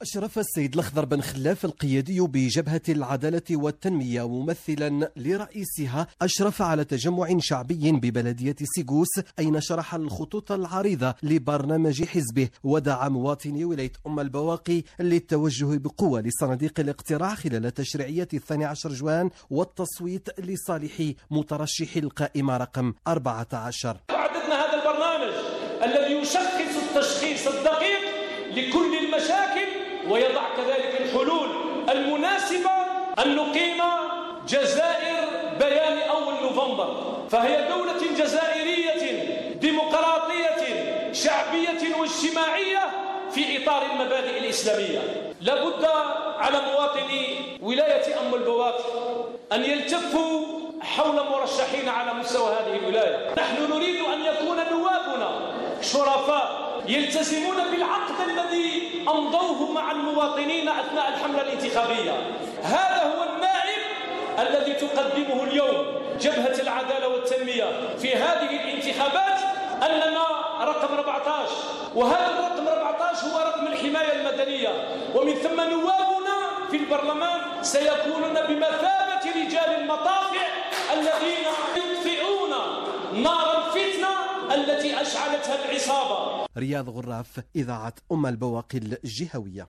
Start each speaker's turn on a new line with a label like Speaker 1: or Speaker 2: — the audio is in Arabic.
Speaker 1: أشرف السيد الأخضر بن خلاف القيادي بجبهة العدالة والتنمية ممثلا لرئيسها أشرف على تجمع شعبي ببلدية سيغوس، أين شرح الخطوط العريضة لبرنامج حزبه ودعا مواطني ولاية أم البواقي للتوجه بقوة لصناديق الاقتراع خلال تشريعية 12 جوان والتصويت لصالح مترشح القائمة رقم 14.
Speaker 2: أعددنا هذا البرنامج الذي يشخص التشخيص الدقيق لكل المشاكل ويضع كذلك الحلول المناسبة أن نقيم جزائر بيان أول نوفمبر، فهي دولة جزائرية ديمقراطية شعبية واجتماعية في إطار المبادئ الإسلامية. لابد على مواطني ولاية أم البواقي أن يلتفوا حول مرشحين على مستوى هذه الولاية. نحن نريد أن يكون نوابنا شرفاء يلتزمون بالعقد الذي أمضوه مع المواطنين أثناء الحملة الانتخابية. هذا هو النائب الذي تقدمه اليوم جبهة العدالة والتنمية في هذه الانتخابات، أننا رقم 14، وهذا الرقم 14 هو رقم الحماية المدنية، ومن ثم نوابنا في البرلمان سيكونون بمثابة رجال المطافع الذين يطفئون نار الفتنة التي أشعلتها العصابة.
Speaker 1: رياض غراف، إذاعة أم البواقي الجهوية.